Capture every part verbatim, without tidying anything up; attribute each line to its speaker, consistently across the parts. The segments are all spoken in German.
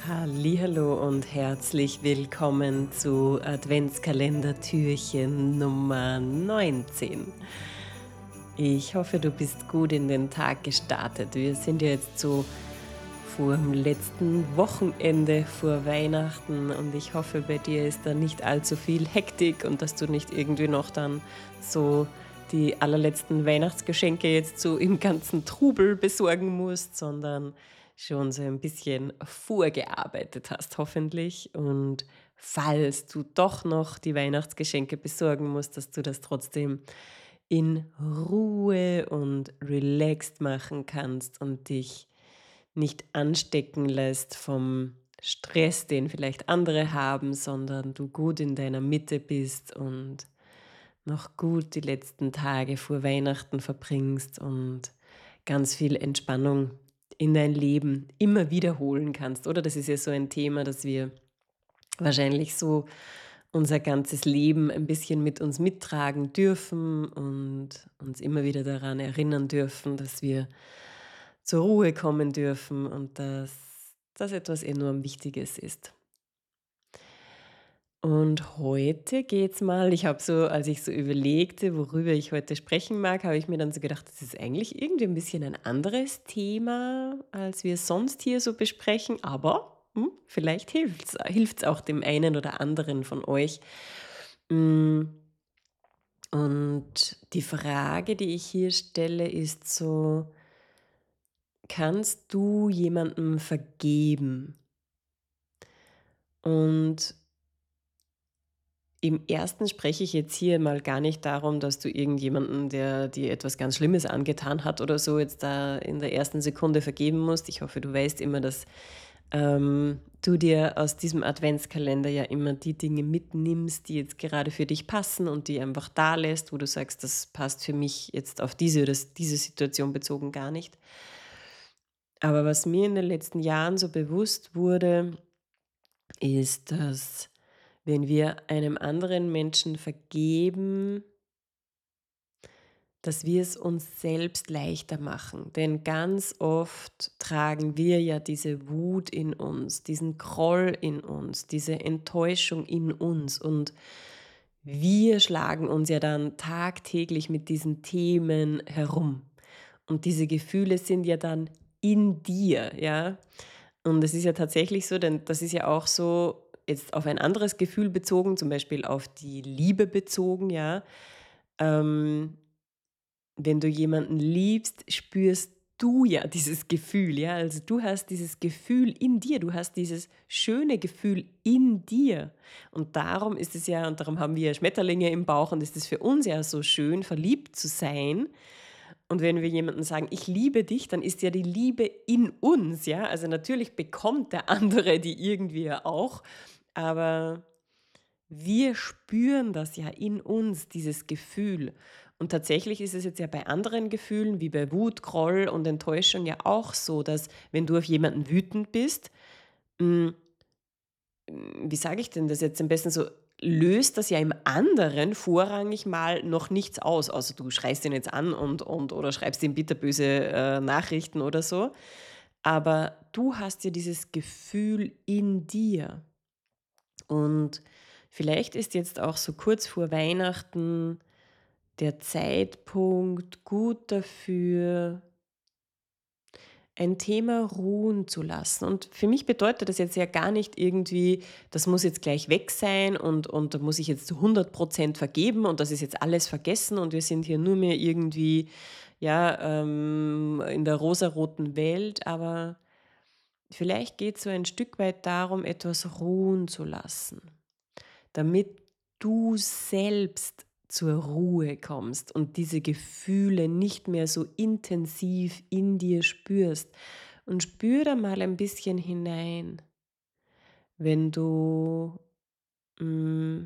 Speaker 1: Hallihallo und herzlich willkommen zu Adventskalender-Türchen Nummer neunzehn. Ich hoffe, du bist gut in den Tag gestartet. Wir sind ja jetzt so vor dem letzten Wochenende vor Weihnachten und ich hoffe, bei dir ist da nicht allzu viel Hektik und dass du nicht irgendwie noch dann so die allerletzten Weihnachtsgeschenke jetzt so im ganzen Trubel besorgen musst, sondern schon so ein bisschen vorgearbeitet hast, hoffentlich. Und falls du doch noch die Weihnachtsgeschenke besorgen musst, dass du das trotzdem in Ruhe und relaxed machen kannst und dich nicht anstecken lässt vom Stress, den vielleicht andere haben, sondern du gut in deiner Mitte bist und noch gut die letzten Tage vor Weihnachten verbringst und ganz viel Entspannung in dein Leben immer wiederholen kannst, oder? Das ist ja so ein Thema, das wir wahrscheinlich so unser ganzes Leben ein bisschen mit uns mittragen dürfen und uns immer wieder daran erinnern dürfen, dass wir zur Ruhe kommen dürfen und dass das etwas enorm Wichtiges ist. Und heute geht's mal ich habe so als ich so überlegte, worüber ich heute sprechen mag, habe ich mir dann so gedacht, das ist eigentlich irgendwie ein bisschen ein anderes Thema, als wir sonst hier so besprechen, aber, hm, vielleicht hilft's hilft's auch dem einen oder anderen von euch. Hm, und die Frage, die ich hier stelle, ist so: Kannst du jemandem vergeben? Und im ersten spreche ich jetzt hier mal gar nicht darum, dass du irgendjemanden, der dir etwas ganz Schlimmes angetan hat oder so, jetzt da in der ersten Sekunde vergeben musst. Ich hoffe, du weißt immer, dass ähm, du dir aus diesem Adventskalender ja immer die Dinge mitnimmst, die jetzt gerade für dich passen und die einfach da lässt, wo du sagst, das passt für mich jetzt auf diese oder diese Situation bezogen gar nicht. Aber was mir in den letzten Jahren so bewusst wurde, ist, dass wenn wir einem anderen Menschen vergeben, dass wir es uns selbst leichter machen. Denn ganz oft tragen wir ja diese Wut in uns, diesen Groll in uns, diese Enttäuschung in uns. Und wir schlagen uns ja dann tagtäglich mit diesen Themen herum. Und diese Gefühle sind ja dann in dir, ja. Und es ist ja tatsächlich so, denn das ist ja auch so jetzt auf ein anderes Gefühl bezogen, zum Beispiel auf die Liebe bezogen, ja. Ähm, wenn du jemanden liebst, spürst du ja dieses Gefühl, ja. Also du hast dieses Gefühl in dir, du hast dieses schöne Gefühl in dir. Und darum ist es ja, und darum haben wir ja Schmetterlinge im Bauch und ist es für uns ja so schön, verliebt zu sein. Und wenn wir jemandem sagen: „Ich liebe dich“, dann ist ja die Liebe in uns, ja? Also, natürlich bekommt der andere die irgendwie ja auch, aber wir spüren das ja in uns, dieses Gefühl. Und tatsächlich ist es jetzt ja bei anderen Gefühlen, wie bei Wut, Groll und Enttäuschung ja auch so, dass wenn du auf jemanden wütend bist, hm, wie sage ich denn das jetzt am besten so, löst das ja im anderen vorrangig mal noch nichts aus, außer du schreist ihn jetzt an und und oder schreibst ihm bitterböse, äh, Nachrichten oder so. Aber du hast ja dieses Gefühl in dir. Und vielleicht ist jetzt auch so kurz vor Weihnachten der Zeitpunkt gut dafür, ein Thema ruhen zu lassen. Und für mich bedeutet das jetzt ja gar nicht irgendwie, das muss jetzt gleich weg sein und, und da muss ich jetzt zu hundert Prozent vergeben und das ist jetzt alles vergessen und wir sind hier nur mehr irgendwie ja, ähm, in der rosaroten Welt. Aber vielleicht geht es so ein Stück weit darum, etwas ruhen zu lassen, damit du selbst zur Ruhe kommst und diese Gefühle nicht mehr so intensiv in dir spürst. Und spür da mal ein bisschen hinein, wenn du mm,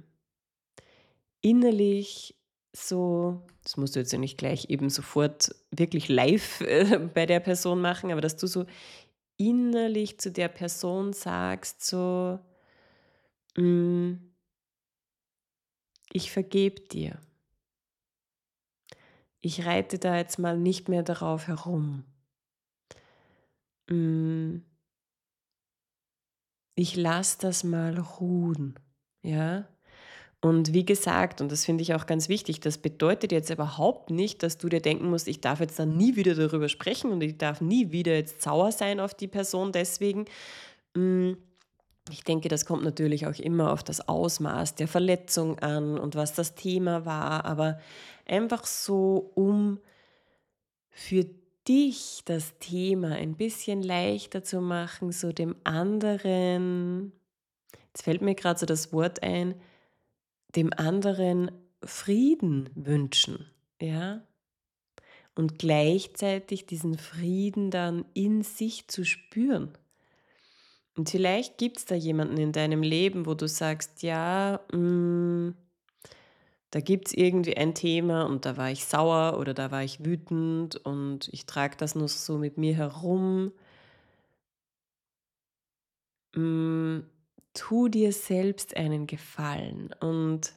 Speaker 1: innerlich so, das musst du jetzt ja nicht gleich eben sofort wirklich live äh, bei der Person machen, aber dass du so innerlich zu der Person sagst, so, mm, ich vergebe dir. Ich reite da jetzt mal nicht mehr darauf herum. Hm, Ich lasse das mal ruhen, ja? Und wie gesagt, und das finde ich auch ganz wichtig, das bedeutet jetzt überhaupt nicht, dass du dir denken musst, ich darf jetzt dann nie wieder darüber sprechen und ich darf nie wieder jetzt sauer sein auf die Person deswegen. Hm, ich denke, das kommt natürlich auch immer auf das Ausmaß der Verletzung an und was das Thema war, aber einfach so, um für dich das Thema ein bisschen leichter zu machen, so dem anderen, jetzt fällt mir gerade so das Wort ein, dem anderen Frieden wünschen, ja? Und gleichzeitig diesen Frieden dann in sich zu spüren. Und vielleicht gibt es da jemanden in deinem Leben, wo du sagst, ja, hm, da gibt es irgendwie ein Thema und da war ich sauer oder da war ich wütend und ich trage das nur so mit mir herum. Hm, tu dir selbst einen Gefallen und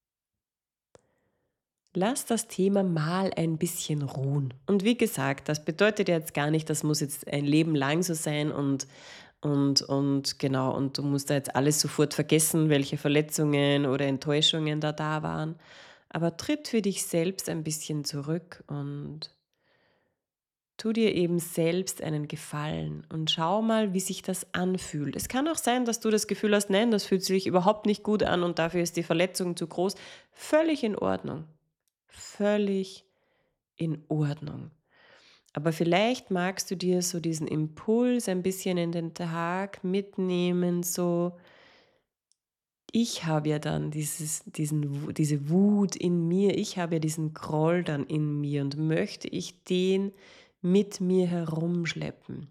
Speaker 1: lass das Thema mal ein bisschen ruhen. Und wie gesagt, das bedeutet jetzt gar nicht, das muss jetzt ein Leben lang so sein und und und genau, und du musst da jetzt alles sofort vergessen, welche Verletzungen oder Enttäuschungen da da waren. Aber tritt für dich selbst ein bisschen zurück und tu dir eben selbst einen Gefallen und schau mal, wie sich das anfühlt. Es kann auch sein, dass du das Gefühl hast, nein, das fühlt sich überhaupt nicht gut an und dafür ist die Verletzung zu groß. Völlig in Ordnung. Völlig in Ordnung. Aber vielleicht magst du dir so diesen Impuls ein bisschen in den Tag mitnehmen, so ich habe ja dann dieses, diesen, Wu- diese Wut in mir, ich habe ja diesen Groll dann in mir und möchte ich den mit mir herumschleppen.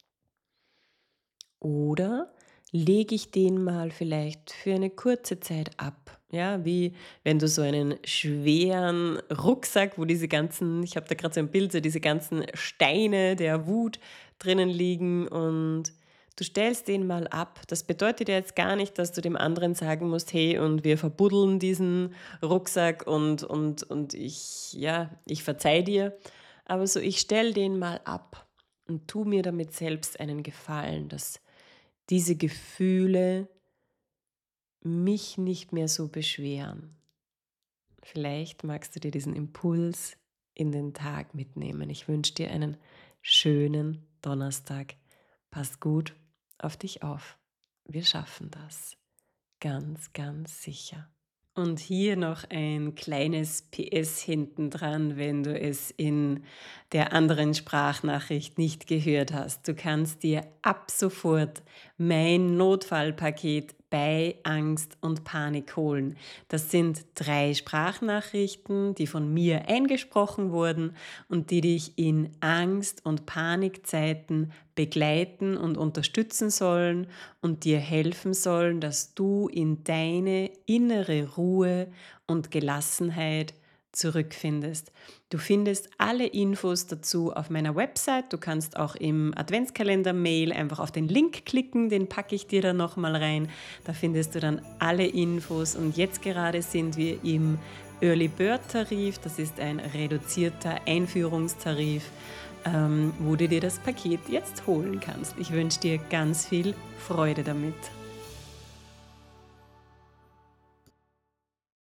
Speaker 1: Oder lege ich den mal vielleicht für eine kurze Zeit ab? Ja, wie wenn du so einen schweren Rucksack, wo diese ganzen, ich habe da gerade so ein Bild, so diese ganzen Steine der Wut drinnen liegen und du stellst den mal ab. Das bedeutet ja jetzt gar nicht, dass du dem anderen sagen musst, hey, und wir verbuddeln diesen Rucksack und, und, und ich, ja, ich verzeih dir. Aber so, ich stell den mal ab und tu mir damit selbst einen Gefallen, dass diese Gefühle mich nicht mehr so beschweren. Vielleicht magst du dir diesen Impuls in den Tag mitnehmen. Ich wünsche dir einen schönen Donnerstag. Pass gut auf dich auf. Wir schaffen das. Ganz, ganz sicher. Und hier noch ein kleines P S hinten dran, wenn du es in der anderen Sprachnachricht nicht gehört hast. Du kannst dir ab sofort mein Notfallpaket bei Angst und Panik holen. Das sind drei Sprachnachrichten, die von mir eingesprochen wurden und die dich in Angst- und Panikzeiten begleiten und unterstützen sollen und dir helfen sollen, dass du in deine innere Ruhe und Gelassenheit zurückfindest. Du findest alle Infos dazu auf meiner Website. Du kannst auch im Adventskalender-Mail einfach auf den Link klicken, den packe ich dir dann nochmal rein. Da findest du dann alle Infos und jetzt gerade sind wir im Early Bird Tarif. Das ist ein reduzierter Einführungstarif, ähm, wo du dir das Paket jetzt holen kannst. Ich wünsche dir ganz viel Freude damit.